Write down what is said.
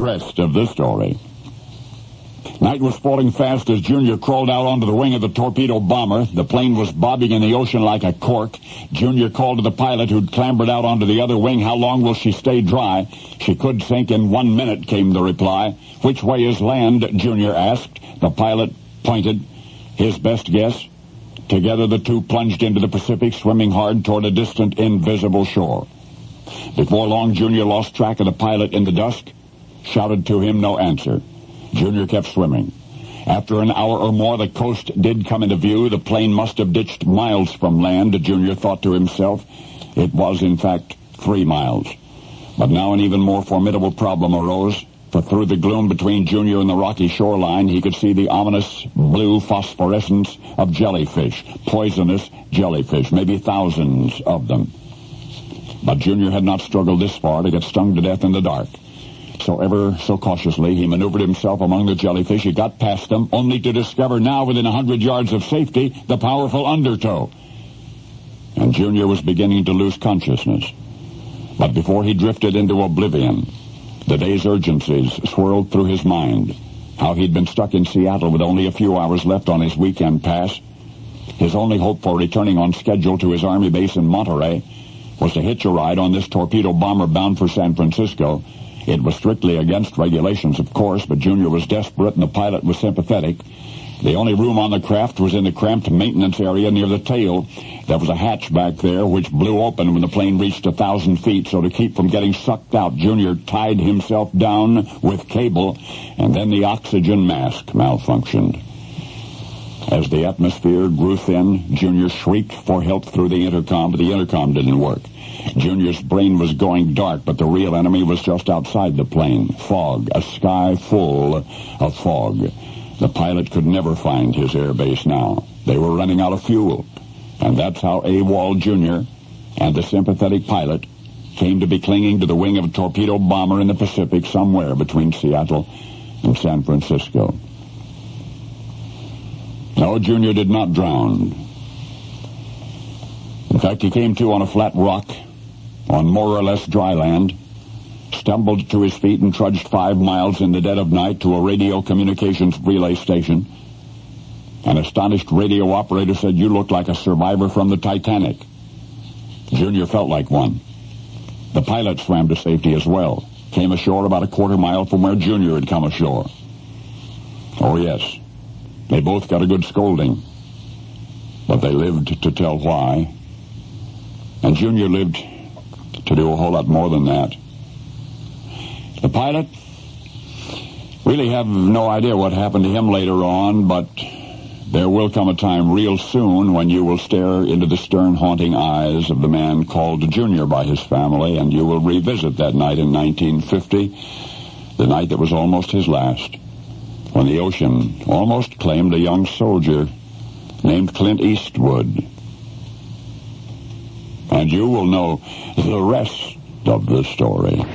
rest of the story. Night was falling fast as Junior crawled out onto the wing of the torpedo bomber. The plane was bobbing in the ocean like a cork. Junior called to the pilot, who'd clambered out onto the other wing. "How long will she stay dry?" "She could sink in 1 minute," came the reply. "Which way is land?" Junior asked. The pilot pointed. His best guess. Together the two plunged into the Pacific, swimming hard toward a distant, invisible shore. Before long, Junior lost track of the pilot in the dusk. Shouted to him, no answer. Junior kept swimming. After an hour or more, the coast did come into view. The plane must have ditched miles from land, Junior thought to himself. It was, in fact, 3 miles. But now an even more formidable problem arose, for through the gloom between Junior and the rocky shoreline, he could see the ominous blue phosphorescence of jellyfish, poisonous jellyfish, maybe thousands of them. But Junior had not struggled this far to get stung to death in the dark. So ever so cautiously, he maneuvered himself among the jellyfish. He got past them, only to discover now, within 100 yards of safety, the powerful undertow. And Junior was beginning to lose consciousness. But before he drifted into oblivion, the day's urgencies swirled through his mind. How he'd been stuck in Seattle with only a few hours left on his weekend pass. His only hope for returning on schedule to his Army base in Monterey was to hitch a ride on this torpedo bomber bound for San Francisco. It was strictly against regulations, of course, but Junior was desperate and the pilot was sympathetic. The only room on the craft was in the cramped maintenance area near the tail. There was a hatch back there which blew open when the plane reached 1,000 feet, so to keep from getting sucked out, Junior tied himself down with cable, and then the oxygen mask malfunctioned. As the atmosphere grew thin, Junior shrieked for help through the intercom, but the intercom didn't work. Junior's brain was going dark, but the real enemy was just outside the plane. Fog, a sky full of fog. The pilot could never find his airbase now. They were running out of fuel. And that's how AWOL Jr. and the sympathetic pilot came to be clinging to the wing of a torpedo bomber in the Pacific somewhere between Seattle and San Francisco. No, Junior did not drown. In fact, he came to on a flat rock on more or less dry land, stumbled to his feet and trudged 5 miles in the dead of night to a radio communications relay station. An astonished radio operator said, "You look like a survivor from the Titanic." Junior felt like one. The pilot swam to safety as well, came ashore about a quarter mile from where Junior had come ashore. Oh, yes, they both got a good scolding, but they lived to tell why. And Junior lived to do a whole lot more than that. The pilot really have no idea what happened to him later on, but there will come a time real soon when you will stare into the stern, haunting eyes of the man called Junior by his family, and you will revisit that night in 1950, the night that was almost his last, when the ocean almost claimed a young soldier named Clint Eastwood. And you will know the rest of the story.